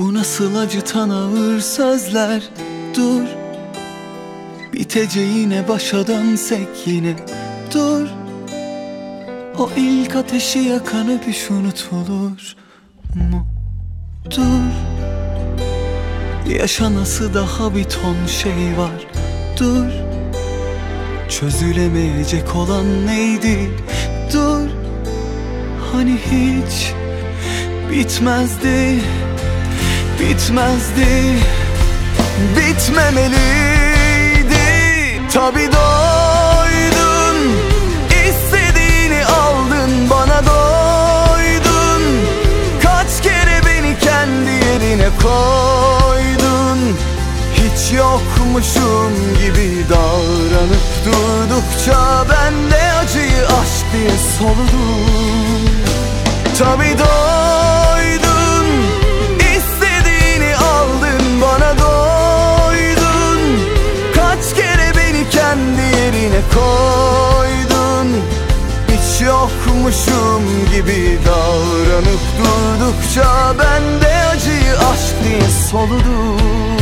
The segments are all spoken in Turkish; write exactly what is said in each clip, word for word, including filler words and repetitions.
Bu nasıl acıtan ağır sözler. Dur, biteceğine başa dönsek yine. Dur, o ilk ateşi yakan öpüş unutulur mu? Dur, yaşanası daha bir ton şey var. Dur, çözülemeyecek olan neydi? Dur, hani hiç bitmezdi, bitmezdi, bitmemeliydi. Tabi doydun, istediğini aldın, bana doydun. Kaç kere beni kendi yerine koydun. Hiç yokmuşum gibi davranıp durdukça ben de acıyı aşk diye soludum. Tabi doydun, istediğini aldın, bana doydun. Kaç kere beni kendi yerine koydun. Hiç yokmuşum gibi davranıp durdukça ben de acıyı aşk diye soludum.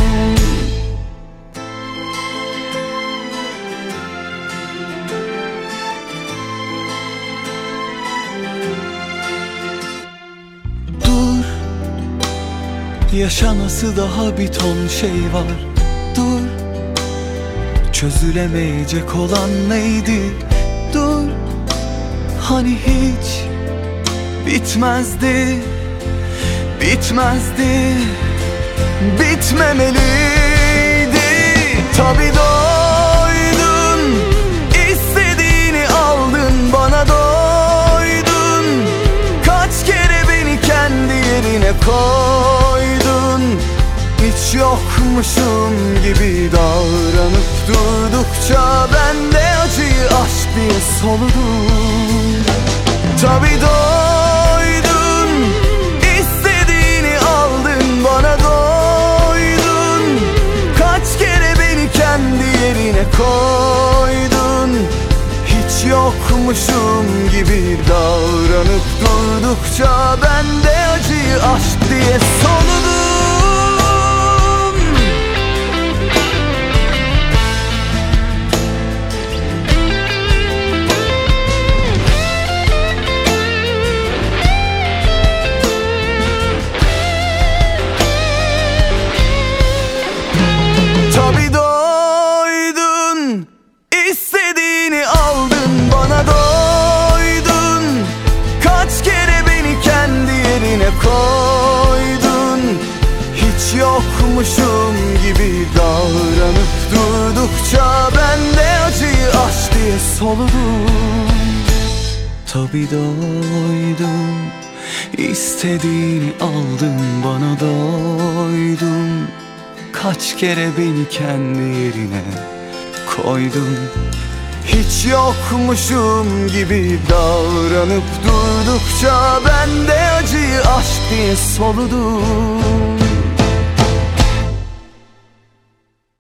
Yaşanası daha bir ton şey var. Dur, çözülemeyecek olan neydi? Dur, hani hiç bitmezdi, bitmezdi, bitmemeliydi. Tabi doydun, istediğini aldın, bana doydun. Kaç kere beni kendi yerine koydun. Hiç yokmuşum gibi davranıp durdukça ben de acıyı aşk diye soludum. Tabi doydun, istediğini aldın, bana doydun. Kaç kere beni kendi yerine koydun. Hiç yokmuşum gibi davranıp durdukça ben de acıyı aşk diye soludum. Tabi doydun, istediğini aldın, bana doydun. Kaç kere beni kendi yerine koydun. Hiç yokmuşum gibi davranıp durdukça ben de acıyı aşk diye soludum. Tabi doydun, istediğini aldın, bana doydun. Kaç kere beni kendi yerine koydun. Hiç yokmuşum gibi davranıp durdukça ben de acıyı aşk diye soludum.